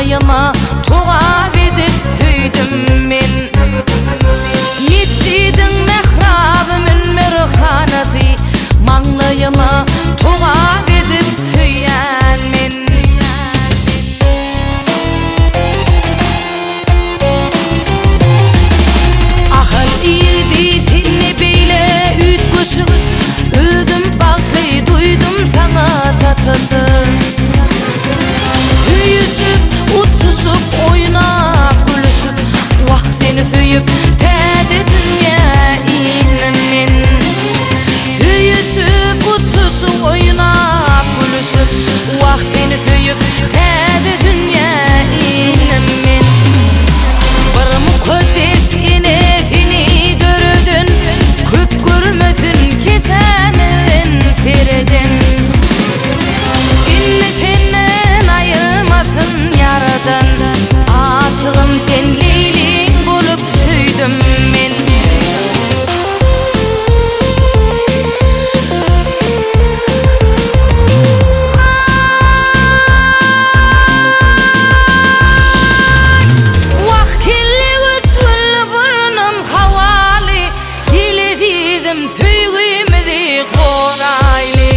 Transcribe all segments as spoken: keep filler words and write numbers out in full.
Manglayıma tuğab edip süydüm men. Neçidin mehrabımın merhanası, manglayıma tuğab edip süyen men. Ahal iyidi seni beyle ütgüsü, özüm baklı duydum sana satısı. Süyüsüp, utsusuk, oynap, gülüsüp, vah seni süyüp, täze dünya inim men. Süyüsüp, utsusuk, oynap, gülüsüp, vah seni süyüp, täze dünya inim men. Bir mukaddes enefini dördün, köp görmesün kesemin sereden. İnni senden ayırmasın yaradan, aşığım sen Leylin bolup süydüm men. Vah kelle göçül burnum havali, televizim süygümüzi qorayli.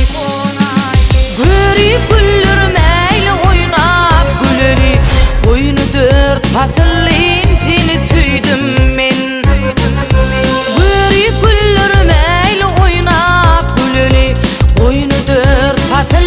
Görüp güldürmeyle oynap güleri, oyunu dört fasıllıyım seni süydüm men. Görüp güldürmeyle oynap güleri, oyunu dört fasıllıyım